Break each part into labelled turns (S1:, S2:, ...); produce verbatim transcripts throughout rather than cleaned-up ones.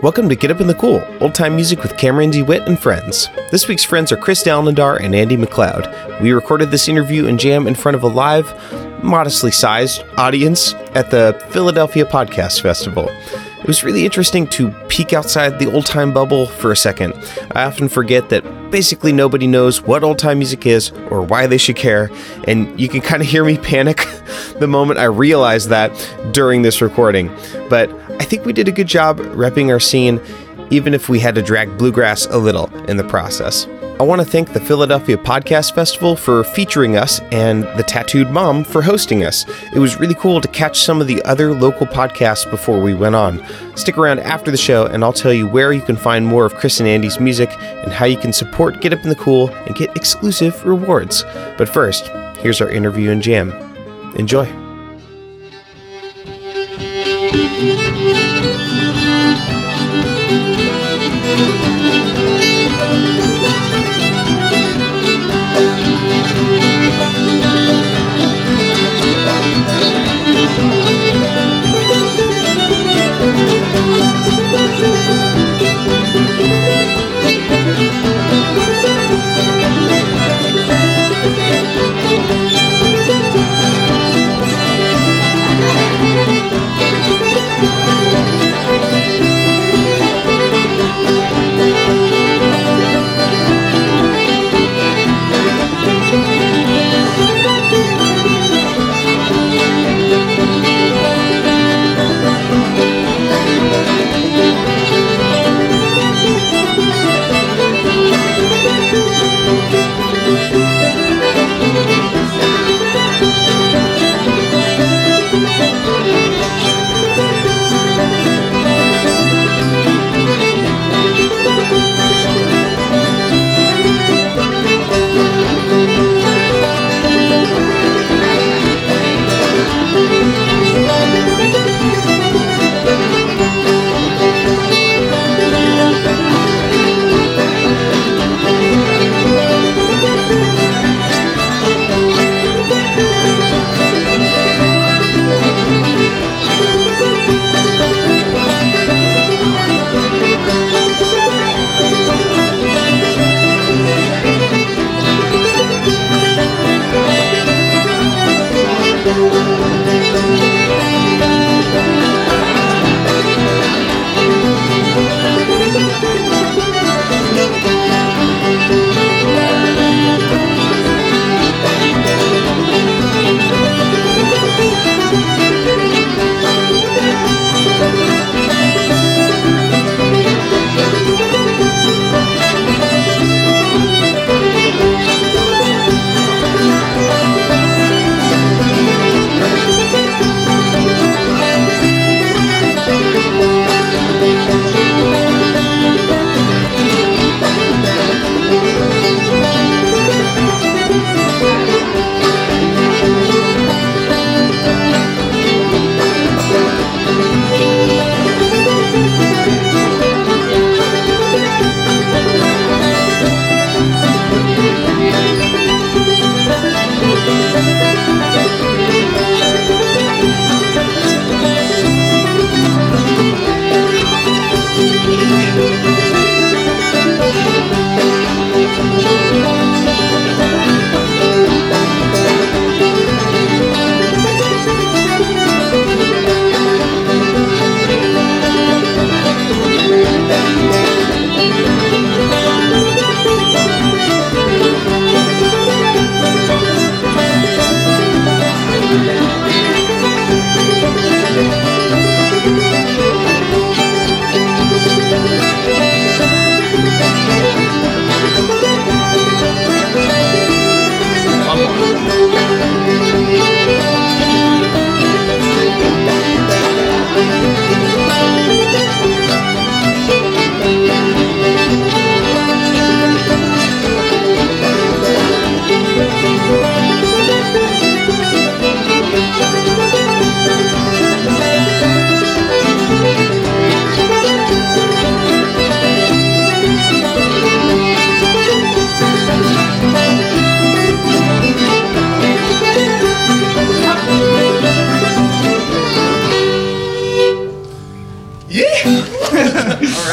S1: Welcome to Get Up in the Cool, old-time music with Cameron DeWitt and friends. This week's friends are Chris Dalnadar and Andy McLeod. We recorded this interview and jam in front of a live, modestly sized audience at the Philadelphia Podcast Festival. It was really interesting to peek outside the old-time bubble for a second. I often forget that basically nobody knows what old-time music is or why they should care, and you can kind of hear me panic the moment I realize that during this recording. But I think we did a good job repping our scene, even if we had to drag bluegrass a little in the process. I want to thank the Philadelphia Podcast Festival for featuring us and the Tattooed Mom for hosting us. It was really cool to catch some of the other local podcasts before we went on. Stick around after the show and I'll tell you where you can find more of Chris and Andy's music and how you can support Get Up in the Cool and get exclusive rewards. But first, here's our interview and jam. Enjoy.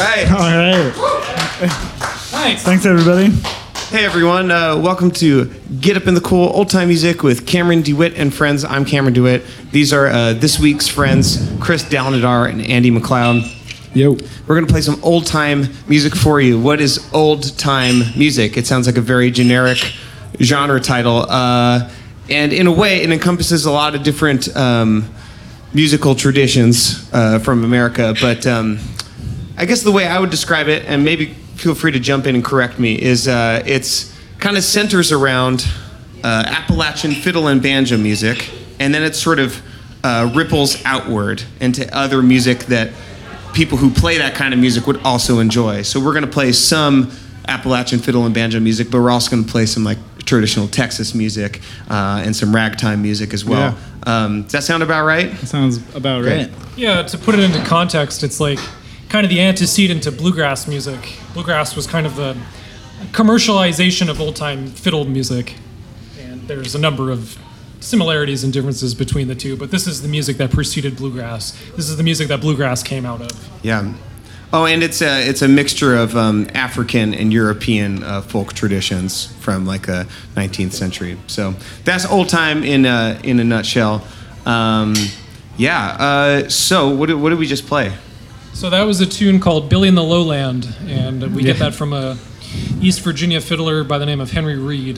S1: right.
S2: All right.
S3: Nice.
S2: Thanks, everybody.
S1: Hey, everyone. Uh, welcome to Get Up in the Cool Old Time Music with Cameron DeWitt and friends. I'm Cameron DeWitt. These are uh, this week's friends, Chris Dalnadar and Andy McLeod.
S2: Yo.
S1: We're going to play some old time music for you. What is old time music? It sounds like a very generic genre title. Uh, and in a way, it encompasses a lot of different um, musical traditions uh, from America. But um, I guess the way I would describe it, and maybe feel free to jump in and correct me, is uh, it's kind of centers around uh, Appalachian fiddle and banjo music. And then it sort of uh, ripples outward into other music that people who play that kind of music would also enjoy. So we're going to play some Appalachian fiddle and banjo music, but we're also going to play some like traditional Texas music uh, and some ragtime music as well. Yeah. Um, does that sound about right?
S2: That sounds about
S1: Okay.
S2: right.
S3: Yeah, to put it into context, it's like kind of the antecedent to bluegrass music. Bluegrass was kind of the commercialization of old-time fiddle music, and there's a number of similarities and differences between the two, but this is the music that preceded bluegrass. This is the music that bluegrass came out of.
S1: Yeah. Oh, and it's a it's a mixture of um, African and European uh, folk traditions from like the nineteenth century. So that's old time in a, in a nutshell. Um, yeah. Uh, so what did, what did we just play?
S3: So that was a tune called Billy in the Lowland, and we get that from a East Virginia fiddler by the name of Henry Reed.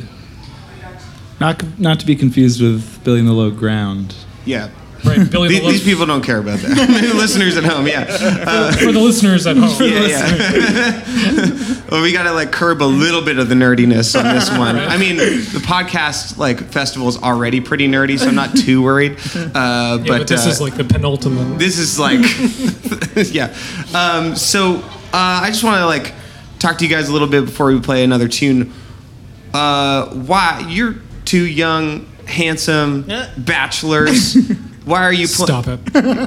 S2: Not not to be confused with Billy in the Low Ground.
S1: Yeah.
S3: Right, Billy
S1: these,
S3: the Low-
S1: these people don't care about that. Listeners at home, yeah. Uh,
S3: For the listeners at home.
S1: yeah, yeah. Well, we got to like curb a little bit of the nerdiness on this one. I mean, the podcast like festival is already pretty nerdy, so I'm not too worried. Uh,
S3: Yeah,
S1: but,
S3: but this
S1: uh,
S3: is like the penultimate.
S1: this is like, yeah. Um, so uh, I just want to like talk to you guys a little bit before we play another tune. Uh, why you're two young, handsome bachelors? Why are you playing?
S3: Stop it.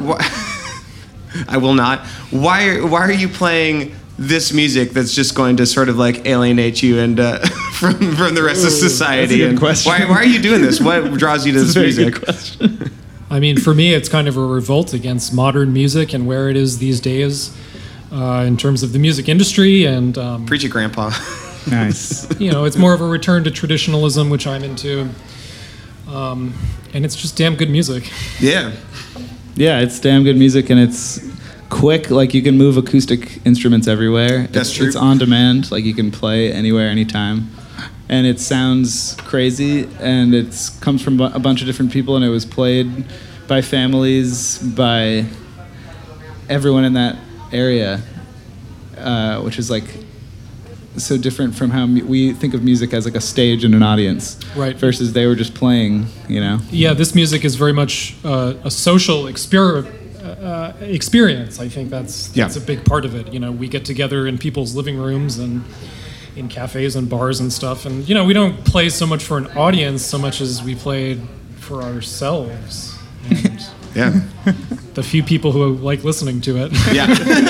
S1: I will not. Why are Why are you playing this music that's just going to sort of like alienate you and uh, from from the rest of society?
S2: That's a good
S1: and
S2: question.
S1: Why Why are you doing this? What draws you to this
S2: That's a very
S1: music?
S2: good question.
S3: I mean, for me, it's kind of a revolt against modern music and where it is these days uh, in terms of the music industry. And, um,
S1: Preach it, Grandpa.
S2: Nice.
S3: you know, it's more of a return to traditionalism, which I'm into. Um, and it's just damn good music.
S1: Yeah.
S2: Yeah, it's damn good music, and it's quick. Like, you can move acoustic instruments everywhere.
S1: That's
S2: it's,
S1: true.
S2: It's on demand. Like, you can play anywhere, anytime. And it sounds crazy, and it comes from bu- a bunch of different people, and it was played by families, by everyone in that area, uh, which is like so different from how mu- we think of music as like a stage and an audience,
S3: Right.
S2: versus they were just playing, you know.
S3: Yeah, this music is very much uh, a social exper- uh, experience. I think that's
S1: Yeah.
S3: that's a big part of it. You know, we get together in people's living rooms and in cafes and bars and stuff, and you know, we don't play so much for an audience so much as we played for ourselves. And
S1: Yeah.
S3: the few people who like listening to it.
S1: Yeah.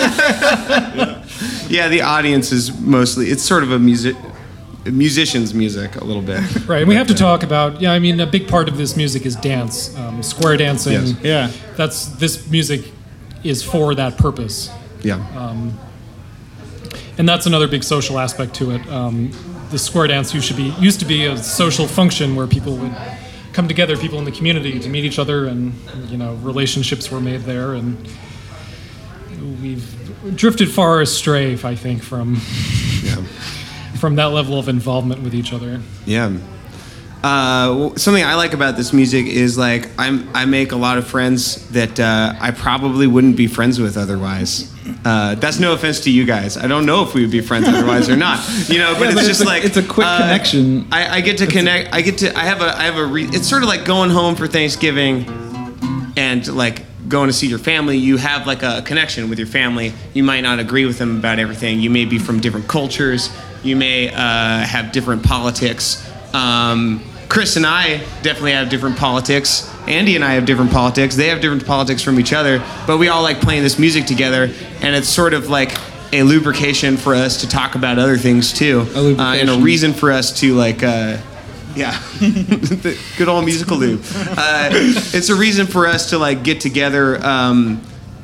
S1: Yeah. The audience is mostly. It's sort of a music. Musician's music a little bit.
S3: Right, and we have to talk about, yeah, I mean, a big part of this music is dance, um, square dancing.
S1: Yes.
S2: Yeah.
S3: That's, this music is for that purpose.
S1: Yeah.
S3: And that's another big social aspect to it. Um, the square dance used to be used to be a social function where people would come together, people in the community, to meet each other, and you know, relationships were made there. And we've drifted far astray, I think, from
S1: Yeah.
S3: from that level of involvement with each other.
S1: Yeah. Uh, w- something I like about this music is like I'm I make a lot of friends that uh, I probably wouldn't be friends with otherwise. Uh, that's no offense to you guys. I don't know if we would be friends otherwise or not. You know, but
S2: Yeah,
S1: it's
S2: but
S1: just
S2: it's a-
S1: like
S2: it's a quick
S1: uh,
S2: connection.
S1: I, I get to connect. I get to. I have a. I have a. Re- it's sort of like going home for Thanksgiving, and like going to see your family. You have like a connection with your family. You might not agree with them about everything. You may be from different cultures. You may uh, have different politics. Um, Chris and I definitely have different politics. Andy and I have different politics. They have different politics from each other, but we all like playing this music together, and it's sort of like a lubrication for us to talk about other things too,
S2: A
S1: uh,
S2: lubrication.
S1: and a reason for us to like, uh, yeah, the good old musical lube. Uh, it's a reason for us to like get together. Um,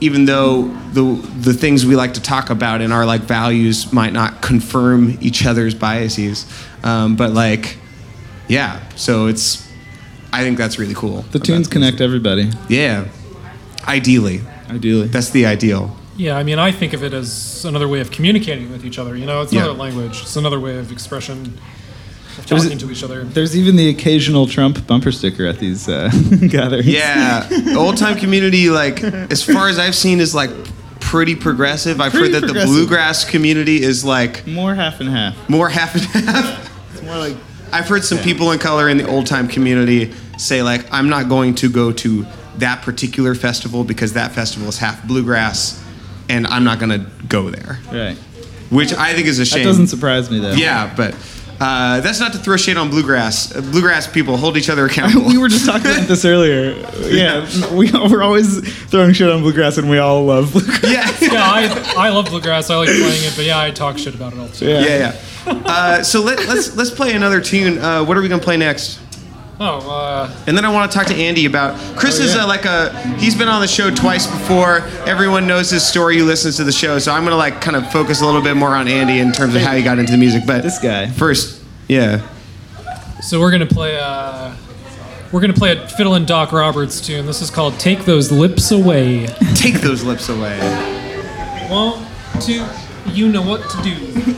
S1: even though the the things we like to talk about and our like values might not confirm each other's biases, um, but like, yeah. So it's, I think that's really cool.
S2: The tunes connect everybody.
S1: Yeah, ideally.
S2: Ideally,
S1: that's the ideal.
S3: Yeah, I mean, I think of it as another way of communicating with each other. You know, it's another
S1: Yeah.
S3: language. It's another way of expression, of
S2: There's-
S3: talking to each other.
S2: There's even the occasional Trump bumper sticker at these uh, gatherings.
S1: Yeah, old time community, like as far as I've seen, is like pretty progressive. I've
S2: Pretty
S1: heard that
S2: progressive.
S1: the bluegrass community is like
S2: More half and half.
S1: more half and half.
S2: It's more like
S1: I've heard some people in color in the old time community say like, I'm not going to go to that particular festival because that festival is half bluegrass, and I'm not going to go there.
S2: right.
S1: Which I think is a shame.
S2: That doesn't surprise me though.
S1: Yeah, but uh, that's not to throw shade on bluegrass. Uh, bluegrass people hold each other accountable.
S2: We were just talking about this earlier. Yeah, we, we're always throwing shit on bluegrass, and we all love bluegrass.
S1: yeah.
S3: Yeah, I, I love bluegrass. I like playing it, but yeah, I talk shit about it all the time.
S2: Yeah.
S1: Yeah, yeah. Uh, so let, let's let's play another tune. Uh, what are we gonna play next?
S3: Oh, uh,
S1: And then I want to talk to Andy about Chris
S2: Oh,
S1: is
S2: yeah.
S1: uh, like a he's been on the show twice before. Everyone knows his story who listens to the show. So I'm gonna like kind of focus a little bit more on Andy in terms of how he got into the music. But
S2: This guy.
S1: first, yeah.
S3: so we're gonna play. Uh, we're gonna play a Fiddle and Doc Roberts tune. This is called "Take Those Lips Away."
S1: Take those lips away.
S3: One, two, you know what to do.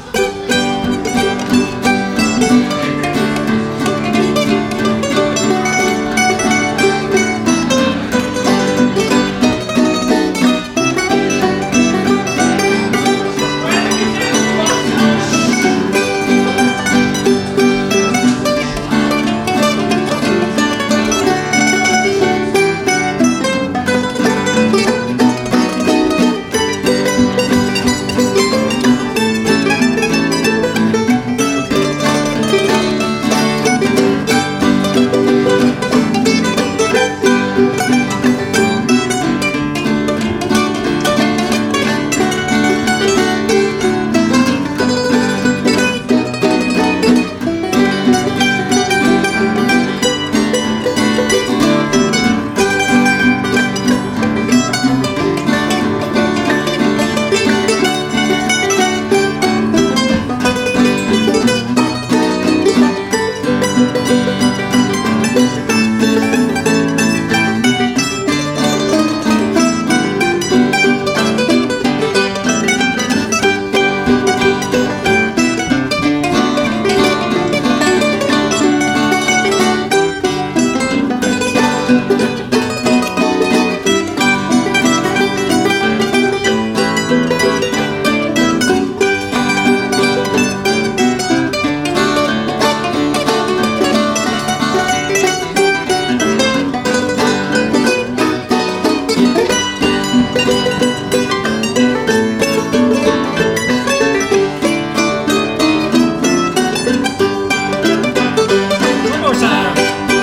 S3: One more time.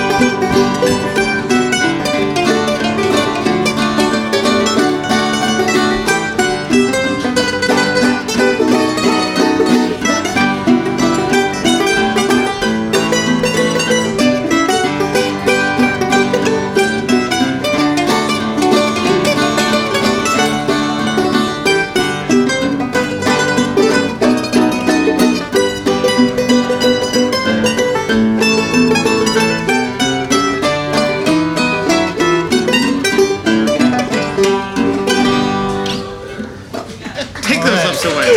S1: Take those lips away.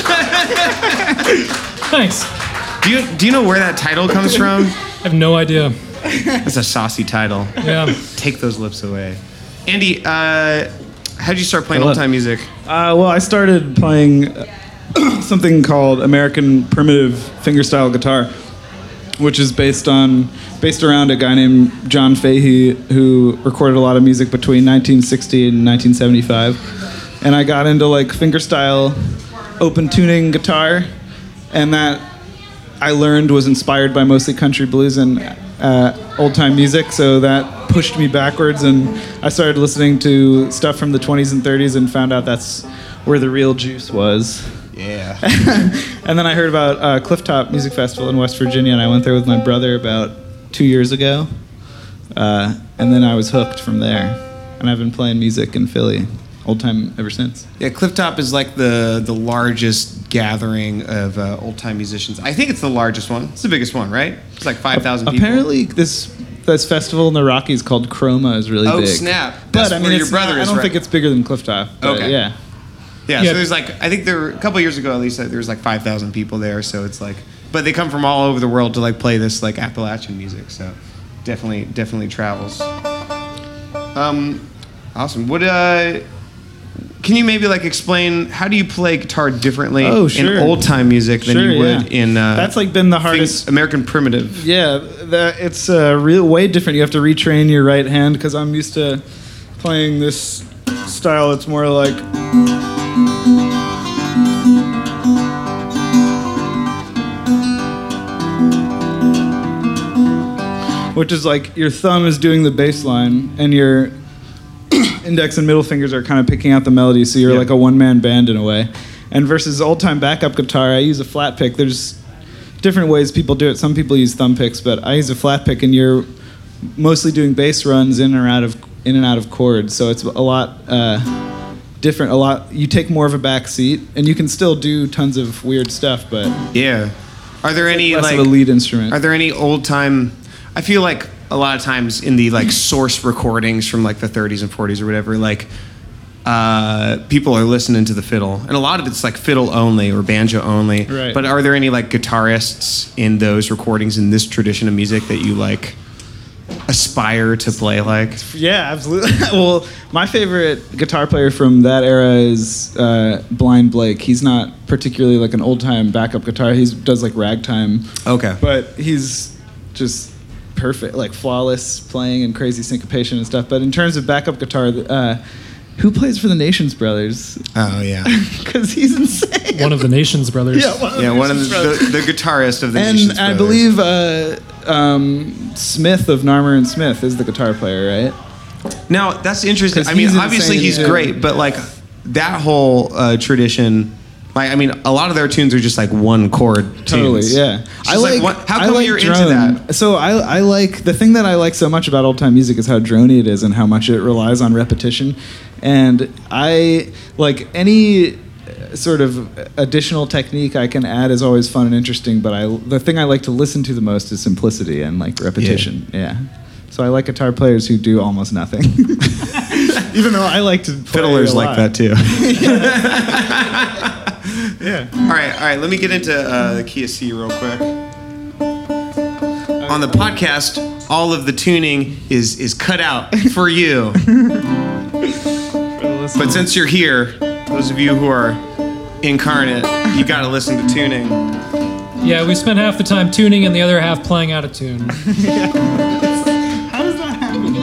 S3: Thanks.
S1: Do you do you know where that title comes from?
S3: I have no idea.
S1: That's a saucy title.
S3: Yeah.
S1: Take those lips away. Andy, uh, how'd you start playing
S2: Hello.
S1: old time music?
S2: Uh, well, I started playing uh, something called American Primitive Fingerstyle Guitar, which is based on based around a guy named John Fahey who recorded a lot of music between nineteen sixty and nineteen seventy-five. And I got into like fingerstyle open tuning guitar, and that I learned was inspired by mostly country blues and uh, old time music, so that pushed me backwards, and I started listening to stuff from the twenties and thirties and found out that's where the real juice was.
S1: Yeah.
S2: And then I heard about uh, Clifftop Music Festival in West Virginia, and I went there with my brother about two years ago, uh, and then I was hooked from there, and I've been playing music in Philly old time ever since.
S1: Yeah, Clifftop is like the the largest gathering of uh, old time musicians. I think it's the largest one. It's the biggest one, right? It's like five thousand people.
S2: Apparently, this this festival in the Rockies called Chroma is really
S1: oh,
S2: big.
S1: Oh snap!
S2: But
S1: That's
S2: I mean,
S1: where your
S2: it's
S1: brother
S2: not,
S1: is.
S2: I don't
S1: right?
S2: think it's bigger than Clifftop. But
S1: Okay.
S2: Yeah.
S1: Yeah,
S3: Yeah.
S1: so there's like, I think there were, a couple years ago at least, there was like five thousand people there, so it's like, but they come from all over the world to like play this like Appalachian music, so definitely, definitely travels. Um, awesome. What, uh, can you maybe like explain, how do you play guitar differently
S2: Oh, sure.
S1: in old time music than
S2: Sure,
S1: you would
S2: yeah.
S1: in, uh,
S2: That's like been the
S1: things-
S2: hardest.
S1: American primitive?
S2: Yeah, that, it's uh, real way different. You have to retrain your right hand because I'm used to playing this style. It's more like. Which is like your thumb is doing the bass line and your index and middle fingers are kind of picking out the melody, so you're
S1: Yeah.
S2: like a one-man band in a way. And versus old-time backup guitar, I use a flat pick. There's different ways people do it. Some people use thumb picks, but I use a flat pick, and you're mostly doing bass runs in or out of in and out of chords. So it's a lot uh, different. A lot. You take more of a back seat, and you can still do tons of weird stuff, but
S1: Yeah. Are there any
S2: less
S1: like,
S2: of a lead instrument.
S1: are there any old time, I feel like a lot of times in the like source recordings from like the thirties and forties or whatever, like uh, people are listening to the fiddle, and a lot of it's like fiddle only or banjo only.
S2: Right.
S1: But are there any like guitarists in those recordings in this tradition of music that you like aspire to play like?
S2: Yeah, absolutely. Well, my favorite guitar player from that era is uh, Blind Blake. He's not particularly like an old-time backup guitar. He does like ragtime.
S1: Okay.
S2: But he's just perfect, like flawless playing and crazy syncopation and stuff. But in terms of backup guitar, uh, who plays for the Nations Brothers?
S1: Oh yeah.
S2: Because he's insane.
S3: One of the Nations brothers.
S2: Yeah, one of
S1: Yeah,
S2: the
S1: one of
S2: Nations
S1: the,
S2: Brothers.
S1: the, the guitarist of the
S2: And
S1: Nations
S2: I
S1: Brothers.
S2: believe uh, um, Smith of Narmer and Smith is the guitar player, right?
S1: Now that's interesting.
S2: 'Cause
S1: I mean,
S2: he's
S1: obviously
S2: insane,
S1: he's
S2: too.
S1: great, but like that whole uh, tradition, like I mean, a lot of their tunes are just like one chord tunes.
S2: Totally, yeah.
S1: It's just like, what- how
S2: I
S1: come
S2: like
S1: you're into
S2: drone.
S1: that?
S2: So I, I like the thing that I like so much about old time music is how droney it is and how much it relies on repetition. And I like any uh, sort of additional technique I can add is always fun and interesting. But I the thing I like to listen to the most is simplicity and like repetition. Yeah. So I like guitar players who do almost nothing. Even though I like to play
S1: Fiddlers
S2: a
S1: like
S2: lot.
S1: that too.
S2: Yeah.
S1: All right, all right. Let me get into uh, the key of C real quick. On the podcast, all of the tuning is is cut out for you. But since you're here, those of you who are incarnate, you got to listen to tuning.
S3: Yeah, we spent half the time tuning and the other half playing out of tune.
S2: How does that happen?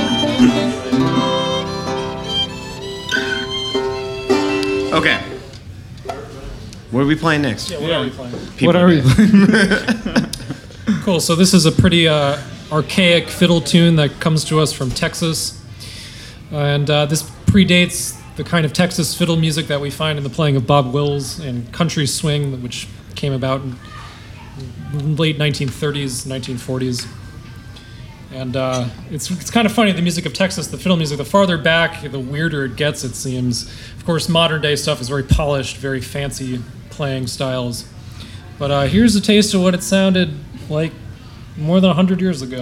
S1: Okay. What are we playing next?
S3: Yeah, what are we playing?
S1: People
S2: What are we
S1: Day.
S3: Cool. So this is a pretty uh, archaic fiddle tune that comes to us from Texas, and uh, this predates the kind of Texas fiddle music that we find in the playing of Bob Wills and country swing, which came about in late nineteen thirties, nineteen forties. And uh, it's it's kind of funny, the music of Texas, the fiddle music, the farther back, the weirder it gets, it seems. Of course, modern day stuff is very polished, very fancy playing styles. But uh, here's a taste of what it sounded like more than one hundred years ago.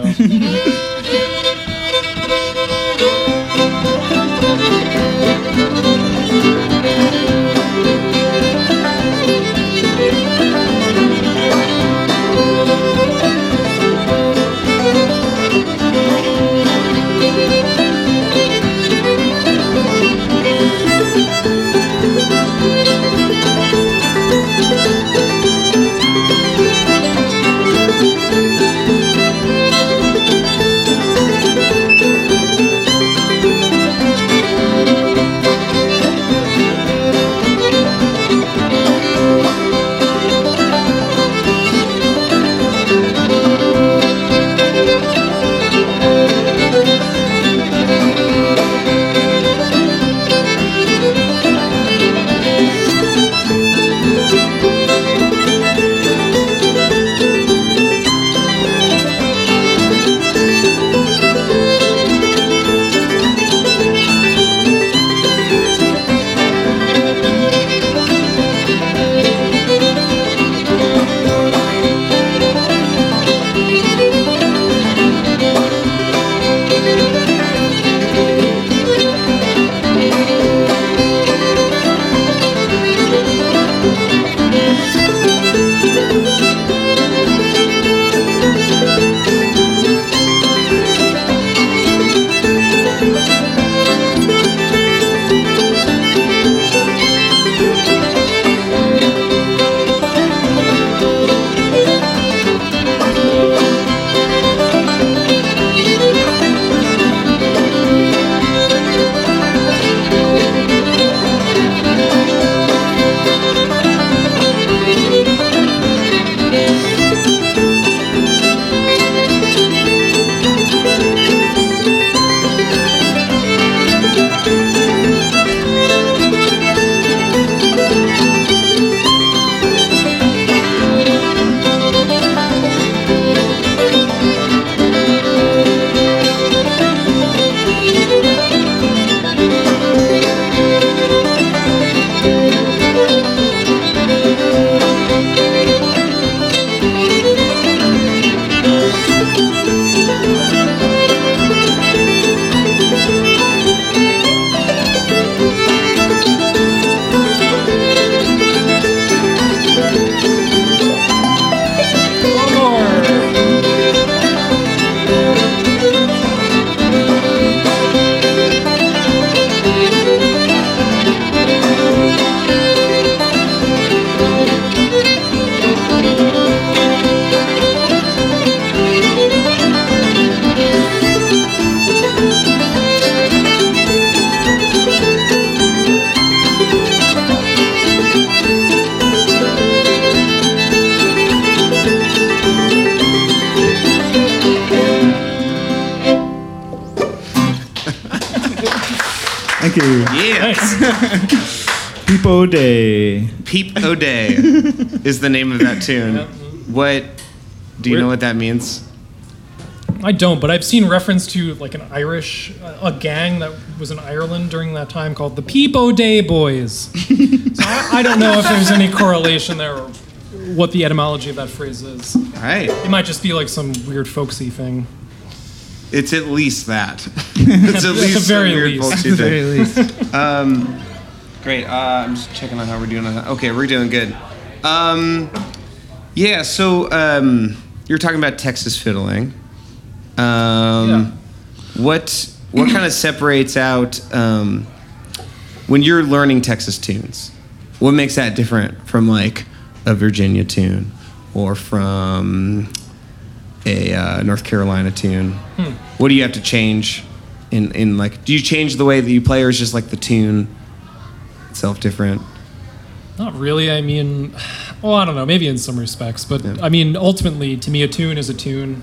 S2: Thank you.
S1: Yeah.
S3: Nice.
S2: Peep O'Day.
S1: Peep O'Day is the name of that tune.
S3: Yeah.
S1: What, do you
S3: We're-
S1: know what that means?
S3: I don't, but I've seen reference to like an Irish, a gang that was in Ireland during that time called the Peep O'Day Boys. So I, I don't know if there's any correlation there or what the etymology of that phrase is.
S1: All right.
S3: It might just be like some weird folksy thing.
S1: It's at least that. It's at
S3: At the
S1: least
S3: very
S1: some weird
S3: least.
S1: folksy
S2: At the
S1: thing.
S2: very least.
S1: Great. Uh, I'm just checking on how we're doing on that. Okay, we're doing good. Um, yeah, so um, you were talking about Texas fiddling. Um,
S3: Yeah.
S1: What what kind of separates out um, when you're learning Texas tunes? What makes that different from like a Virginia tune or from a uh, North Carolina tune?
S3: Hmm.
S1: What do you have to change in, in like? Do you change the way that you play, or is just like the tune itself different?
S3: Not really. I mean, well, I don't know. Maybe in some respects, but I mean, ultimately, to me, a tune is a tune,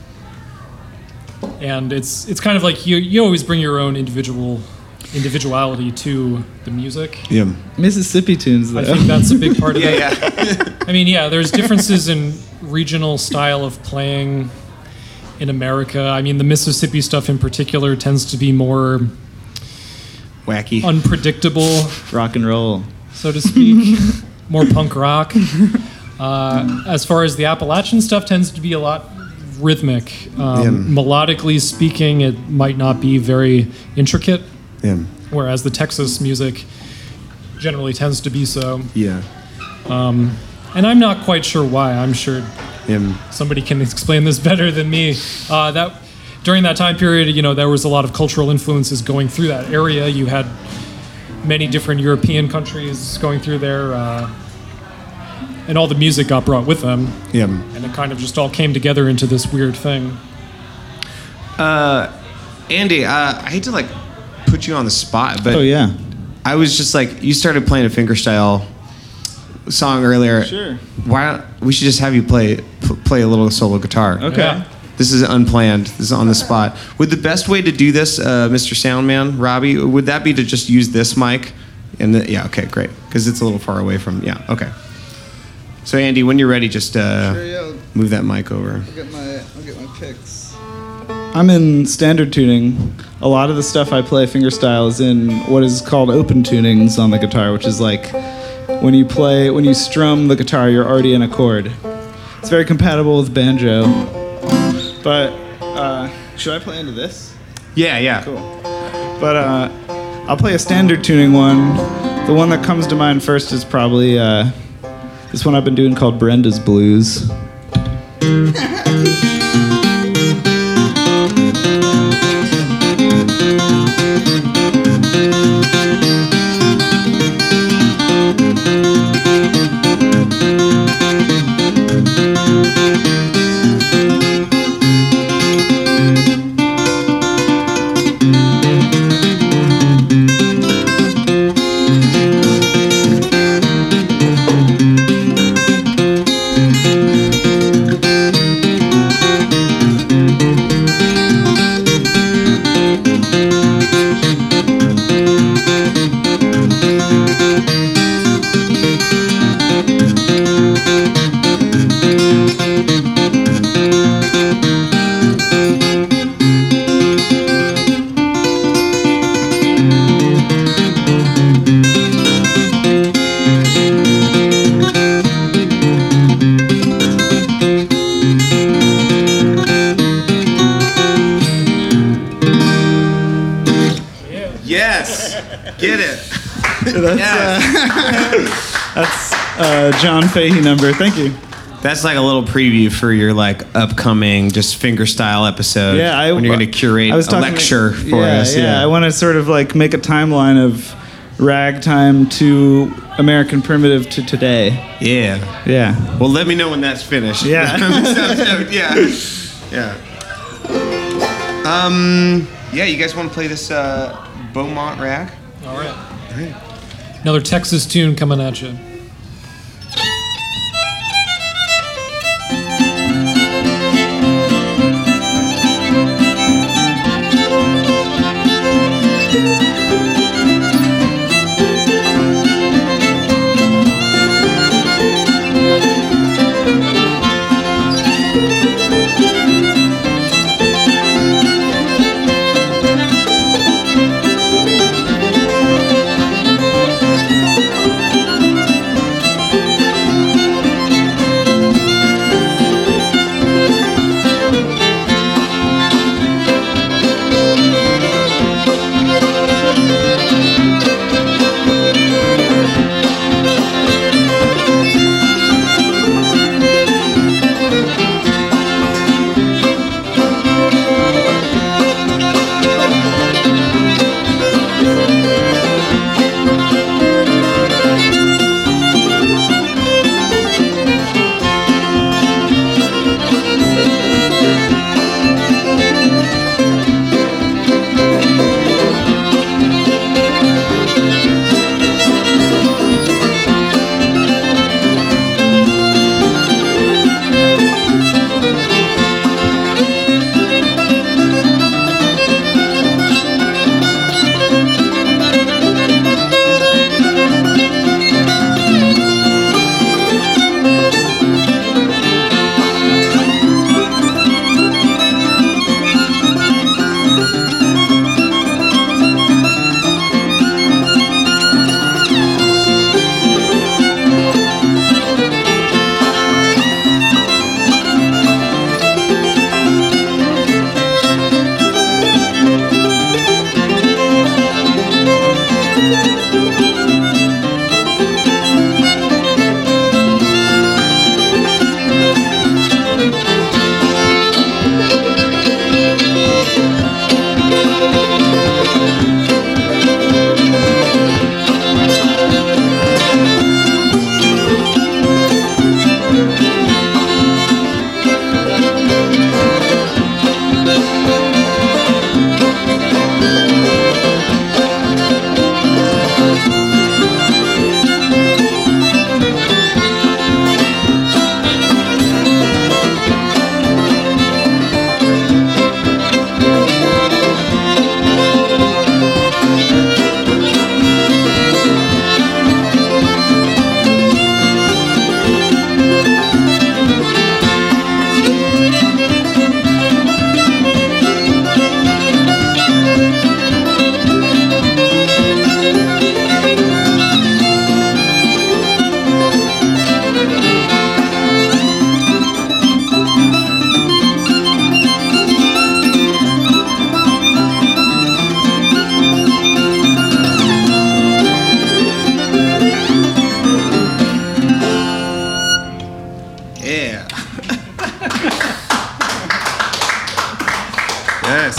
S3: and it's it's kind of like you you always bring your own individual individuality to the music.
S1: Yeah.
S2: Mississippi tunes, though.
S3: I think that's a big part of
S1: Yeah,
S3: it.
S1: yeah.
S3: I mean, yeah, there's differences in regional style of playing in America. I mean, the Mississippi stuff in particular tends to be more
S1: Wacky.
S3: unpredictable,
S2: Rock and roll.
S3: so to speak, more punk rock. Uh, as far as the Appalachian stuff tends to be a lot rhythmic. Um,
S1: Yeah.
S3: Melodically speaking, it might not be very intricate,
S1: Yeah.
S3: whereas the Texas music generally tends to be so.
S1: Yeah.
S3: And I'm not quite sure why. I'm sure
S1: Yeah.
S3: somebody can explain this better than me. Uh, that during that time period, you know, there was a lot of cultural influences going through that area. You had many different European countries going through there, uh, and all the music got brought with them,
S1: Yeah.
S3: and it kind of just all came together into this weird thing.
S1: Andy, uh, I hate to like put you on the spot, but
S2: Oh, yeah.
S1: I was just like, you started playing a fingerstyle song earlier.
S2: Sure.
S1: Why don't we should just have you play p- play a little solo guitar?
S2: Okay.
S3: Yeah.
S1: This is unplanned. This is on the spot. Would the best way to do this, uh, Mister Soundman, Robbie, would that be to just use this mic? And the, yeah, okay, great, because it's a little far away from. Yeah, okay. So Andy, when you're ready, just uh,
S4: Sure, yeah. I'll
S1: move that mic over.
S4: get my I'll get my picks.
S2: I'm in standard tuning. A lot of the stuff I play fingerstyle is in what is called open tunings on the guitar, which is like when you play, when you strum the guitar, you're already in a chord. It's very compatible with banjo. But uh, should I play into this?
S1: Yeah, yeah.
S2: Cool. But uh, I'll play a standard tuning one. The one that comes to mind first is probably uh, this one I've been doing called Brenda's Blues.
S1: Yes, get it.
S2: That's,
S1: Yes.
S2: uh, that's uh, John Fahey number. Thank you.
S1: That's like a little preview for your like upcoming just fingerstyle episode.
S2: Yeah, I,
S1: when you're going to curate
S2: I was
S1: a
S2: talking-
S1: lecture for
S2: yeah,
S1: us.
S2: Yeah, I want to sort of like make a timeline of ragtime to American primitive to today.
S1: yeah.
S2: Yeah.
S1: Well, let me know when that's finished.
S2: Yeah.
S1: yeah. Yeah. Um. Yeah. You guys want to play this uh, Beaumont rag?
S3: All right. Another Texas tune coming at you.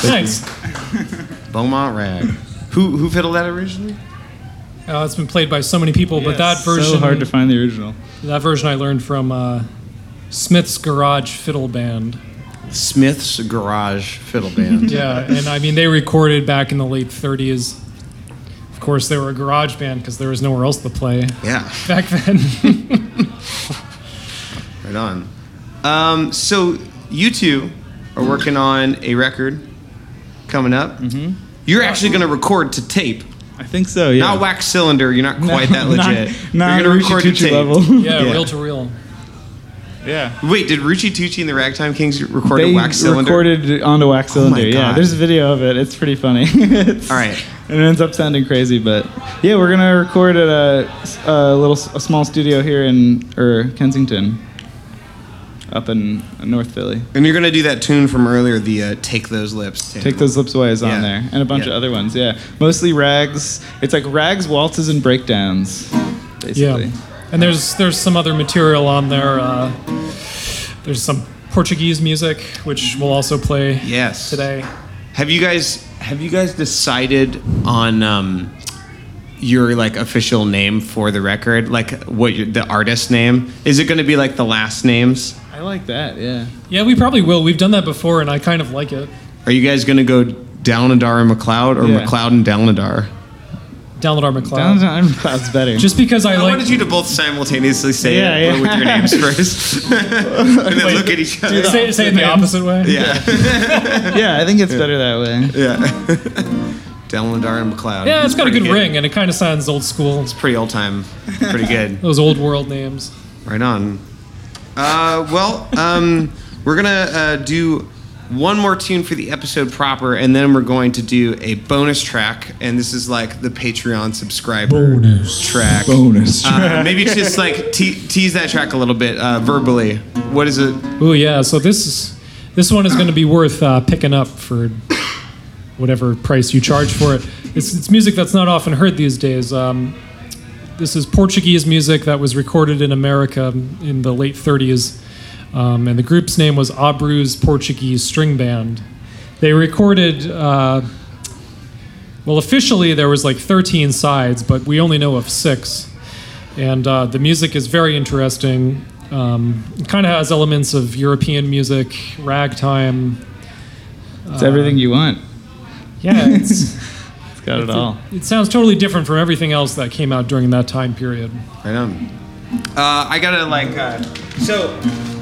S3: Nice.
S1: Beaumont Rag. Who who fiddled that originally?
S3: Uh, it's been played by so many people, but that version,
S2: so hard to find the original.
S3: that version I learned from uh, Smith's Garage Fiddle Band.
S1: Smith's Garage Fiddle Band.
S3: Yeah, and I mean they recorded back in the late thirties. Of course, they were a garage band because there was nowhere else to play
S1: Yeah.
S3: back then.
S1: Right on. Um, so you two are working on a record coming up. Mm-hmm. You're actually going to record to tape.
S2: I think so, yeah.
S1: Not wax cylinder. You're not quite that legit.
S2: Not, not
S1: You're going to record to
S2: Ruchi
S1: tape.
S2: level.
S3: Yeah,
S1: Yeah.
S3: reel to reel.
S2: Yeah.
S1: Wait, did Ruchi Tucci and the Ragtime Kings record
S2: They
S1: a wax cylinder?
S2: recorded it onto wax cylinder. Yeah,
S1: God.
S2: there's a video of it. It's pretty funny. It's-
S1: All right.
S2: And it ends up sounding crazy, but yeah, we're gonna record at a, a little, a small studio here in or Kensington, up in North Philly.
S1: And you're going to do that tune from earlier, the uh, Take Those Lips tune.
S2: Take Those Lips Away is
S1: Yeah.
S2: on there, and a bunch
S1: Yeah.
S2: of other ones. Yeah, mostly rags. It's like rags, waltzes, and breakdowns, basically.
S3: Yeah, and there's there's some other material on there. Uh, there's some Portuguese music, which we'll also play
S1: Yes.
S3: today.
S1: Have you guys have you guys decided on um, your like official name for the record? Like what your, the artist name? Is it going to be like the last names?
S2: I like that. Yeah.
S3: Yeah, we probably will. We've done that before, and I kind of like it.
S1: Are you guys going to go Dalnadar and McLeod or
S2: Yeah.
S1: McLeod and Dalnadar?
S3: Download our McLeod.
S2: Down, down, Cloud's better.
S3: Just because I,
S1: I
S3: like.
S1: wanted you to both simultaneously say
S2: Yeah,
S1: it
S2: yeah.
S1: with your names first, and then
S3: Wait,
S1: look at each other.
S3: say, say it the opposite way.
S1: Yeah,
S2: yeah, I think it's better that way.
S1: yeah. Dalnadar and McLeod.
S3: Yeah, it's got a
S1: Pretty
S3: good ring, and it kind of sounds old school.
S1: It's pretty old time. Pretty good.
S3: Those old world names.
S1: Right on. Uh, well, um, we're gonna uh, do one more tune for the episode proper, and then we're going to do a bonus track, and this is like the Patreon subscriber bonus track.
S2: Bonus
S1: Uh, maybe just like te- tease that track a little bit uh, verbally. What is it?
S3: Ooh, yeah. So this is this one is going to be worth uh, picking up for whatever price you charge for it. It's, it's music that's not often heard these days. Um, this is Portuguese music that was recorded in America in the late thirties. Um, and the group's name was Abreu's Portuguese String Band. They recorded, uh, well, officially there was like thirteen sides, but we only know of six. And uh, the music is very interesting. Um, it kind of has elements of European music, ragtime.
S2: It's everything you want.
S3: Yeah, it's,
S2: It's got it all.
S3: it sounds totally different from everything else that came out during that time period.
S1: Right on. Uh, I gotta like uh, so.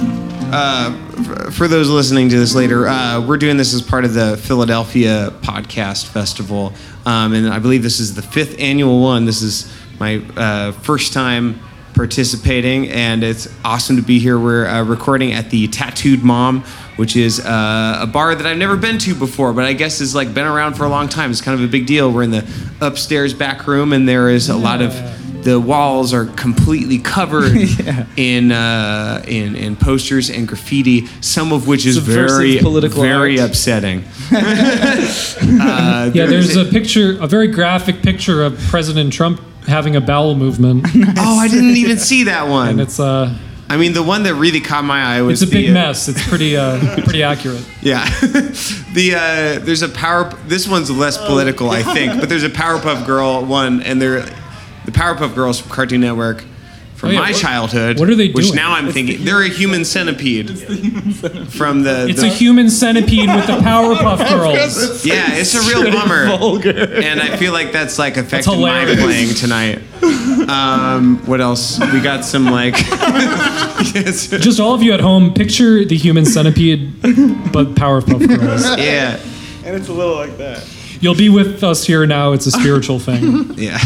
S1: Uh, f- for those listening to this later, uh, we're doing this as part of the Philadelphia Podcast Festival, um, and I believe this is the fifth annual one. This is my uh, first time participating, and it's awesome to be here. We're uh, recording at the Tattooed Mom, which is uh, a bar that I've never been to before, but I guess has like been around for a long time. It's kind of a big deal. We're in the upstairs back room, and there is a lot of the walls are completely covered
S2: Yeah.
S1: in, uh, in in posters and graffiti, some of which is
S2: Subversive
S1: very
S2: political
S1: very
S2: art.
S1: upsetting. uh,
S3: Yeah, there's a picture, a very graphic picture of President Trump having a bowel movement.
S1: oh, I didn't even see that one.
S3: And it's uh,
S1: I mean, the one that really caught my eye was
S3: it's a big
S1: the, uh,
S3: mess. It's pretty uh, pretty accurate.
S1: Yeah, the uh, there's a power. This one's less political, I think, but there's a Powerpuff Girl one, and they're the Powerpuff Girls from Cartoon Network from
S3: Oh, yeah.
S1: my
S3: What-
S1: childhood.
S3: what are they
S1: Which
S3: doing?
S1: now I'm thinking they're a human centipede from the.
S3: It's
S1: the
S3: a human centipede with the Powerpuff Girls.
S1: yeah, it's a real bummer,
S2: Vulgar.
S1: and I feel like that's like affecting my
S3: hilarious.
S1: playing tonight. Um, what else? We got some like. yes.
S3: Just all of you at home, picture the human centipede, but Powerpuff Girls.
S1: Yeah,
S2: And it's a little like that.
S3: You'll be with us here now. It's a spiritual thing.
S1: yeah.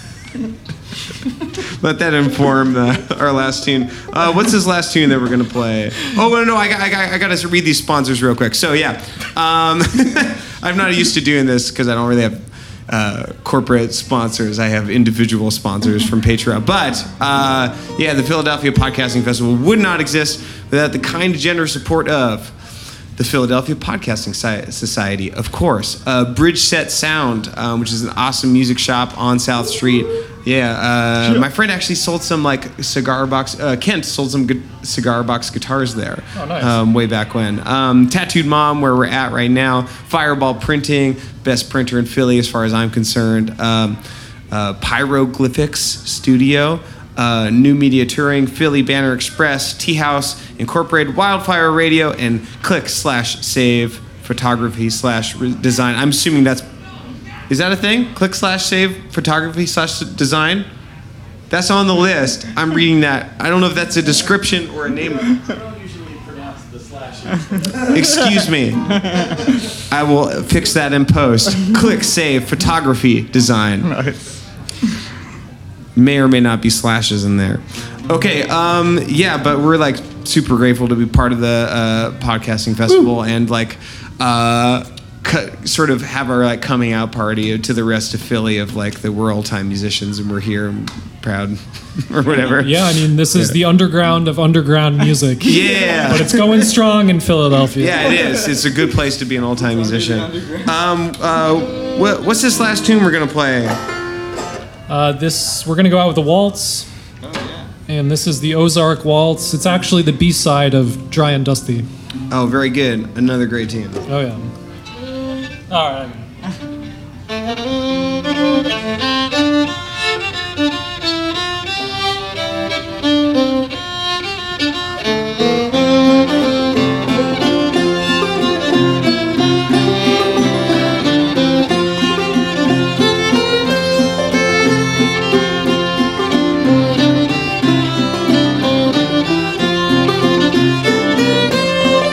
S1: Let that inform the, our last tune. Uh, what's this last tune that we're gonna play? Oh no, no, I got, I got, I got to read these sponsors real quick. So yeah, um, I'm not used to doing this because I don't really have uh, corporate sponsors. I have individual sponsors from Patreon. But uh, yeah, the Philadelphia Podcasting Festival would not exist without the kind, generous support of the Philadelphia Podcasting Soci- Society, of course. Uh, Bridge Set Sound, um, which is an awesome music shop on South Street. Yeah, uh, my friend actually sold some like cigar box. Uh, Kent sold some gu- cigar box guitars there.
S3: Oh, nice.
S1: Um, way back when. Um, Tattooed Mom, where we're at right now. Fireball Printing, best printer in Philly as far as I'm concerned. Um, uh, Pyroglyphics Studio. Uh, New Media Touring, Philly Banner Express, Tea House Incorporated, Wildfire Radio, and Click slash Save Photography slash Design. I'm assuming that's. Is that a thing? Click slash save photography slash design? That's on the list. I'm reading that. I don't know if that's a description or a name.
S2: I don't usually pronounce the slashes.
S1: Excuse me. I will fix that in post. Click save photography design.
S5: Nice.
S1: May or may not be slashes in there. Okay, um, yeah, but we're like super grateful to be part of the uh, podcasting festival. Woo. And like uh, cu- sort of have our like coming out party to the rest of Philly of like the we're old time musicians and we're here and proud or whatever.
S3: Yeah, I mean this is
S1: Yeah.
S3: the underground of underground music.
S1: Yeah.
S3: But it's going strong in Philadelphia.
S1: Yeah, it is. It's a good place to be an old time musician. Um, uh, what, what's this last tune we're gonna play?
S3: Uh, this we're gonna go out with the waltz.
S4: Oh, yeah.
S3: And this is the Ozark Waltz. It's actually the B-side of Dry and Dusty.
S1: Oh, very good. Another great tune.
S3: Oh yeah. All right.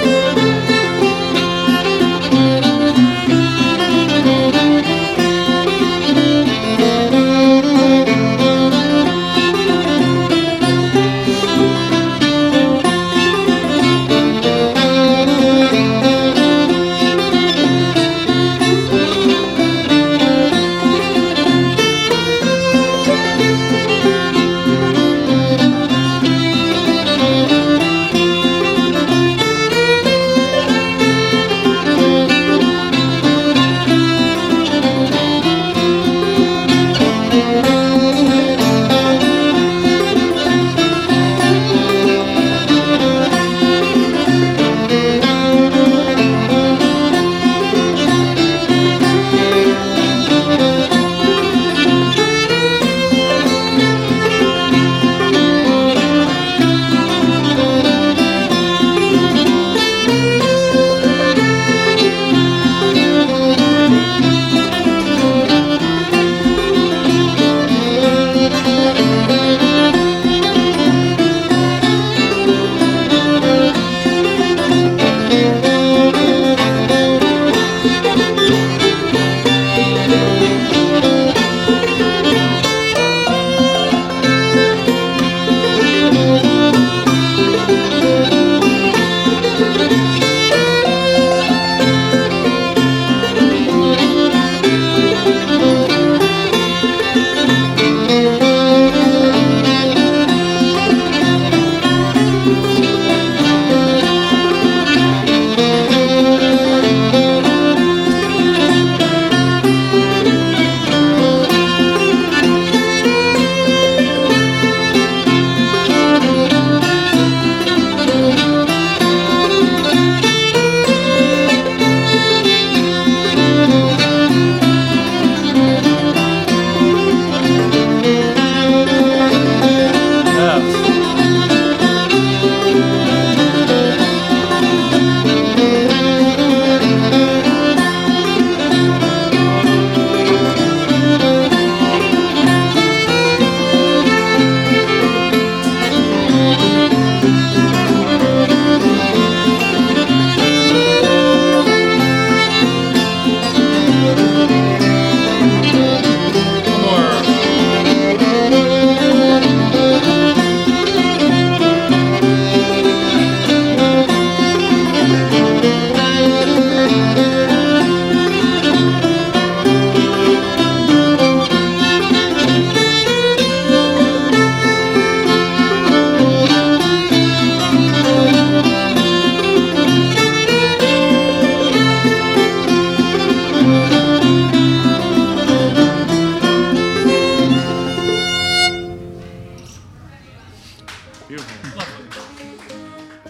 S6: Thank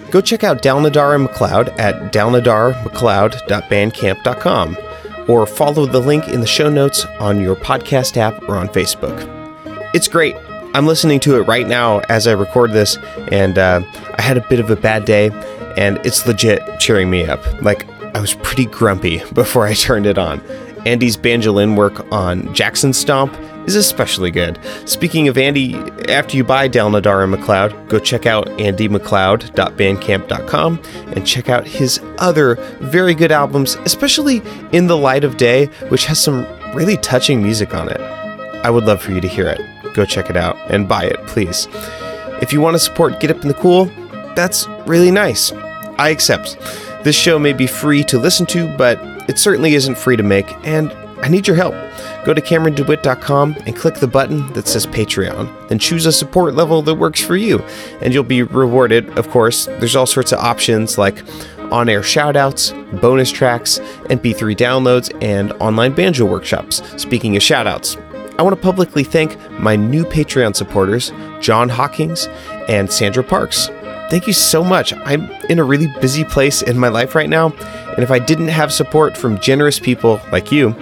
S1: Go check out Dalnadar and McLeod at dalnadar mcleod dot bandcamp dot com or follow the link in the show notes on your podcast app or on Facebook. It's great. I'm listening to it right now as I record this, and uh, I had a bit of a bad day, and it's legit cheering me up. Like, I was pretty grumpy before I turned it on. Andy's banjolin work on Jackson Stomp is especially good. Speaking of Andy, after you buy Dalnadar and McLeod, go check out andy mcleod dot bandcamp dot com and check out his other very good albums, especially In the Light of Day, which has some really touching music on it. I would love for you to hear it. Go check it out and buy it, please. If you want to support Get Up in the Cool, that's really nice. I accept. This show may be free to listen to, but it certainly isn't free to make, and I need your help. Go to cameron dewitt dot com and click the button that says Patreon. Then choose a support level that works for you, and you'll be rewarded, of course. There's all sorts of options like on-air shoutouts, bonus tracks, M P three downloads, and online banjo workshops. Speaking of shoutouts, I want to publicly thank my new Patreon supporters, John Hawkins and Sandra Parks. Thank you so much. I'm in a really busy place in my life right now, and if I didn't have support from generous people like you,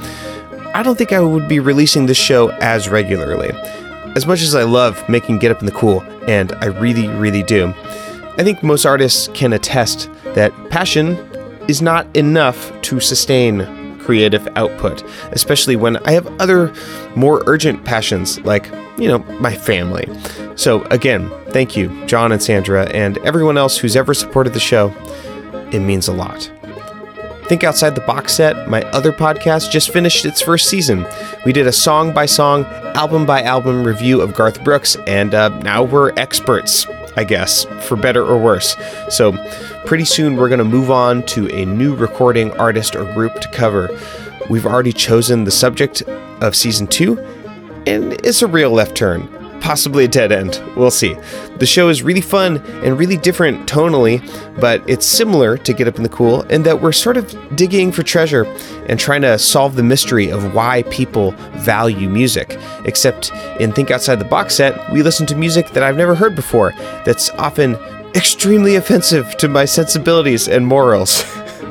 S1: I don't think I would be releasing this show as regularly. As much as I love making Get Up in the Cool, and I really, really do, I think most artists can attest that passion is not enough to sustain creative output, especially when I have other more urgent passions like, you know, my family. So again, thank you, John and Sandra, and everyone else who's ever supported the show. It means a lot. Think Outside the Box Set, my other podcast, just finished its first season. We did a song-by-song, album-by-album review of Garth Brooks, and uh, now we're experts, I guess, for better or worse. So pretty soon we're going to move on to a new recording artist or group to cover. We've already chosen the subject of season two, and it's a real left turn. Possibly a dead end. We'll see. The show is really fun and really different tonally, but it's similar to Get Up in the Cool in that we're sort of digging for treasure and trying to solve the mystery of why people value music. Except in Think Outside the Box Set, we listen to music that I've never heard before that's often extremely offensive to my sensibilities and morals.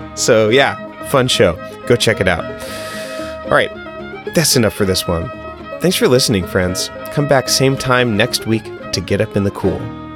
S1: So yeah, fun show. Go check it out. All right, that's enough for this one. Thanks for listening, friends. Come back same time next week to Get Up in the Cool.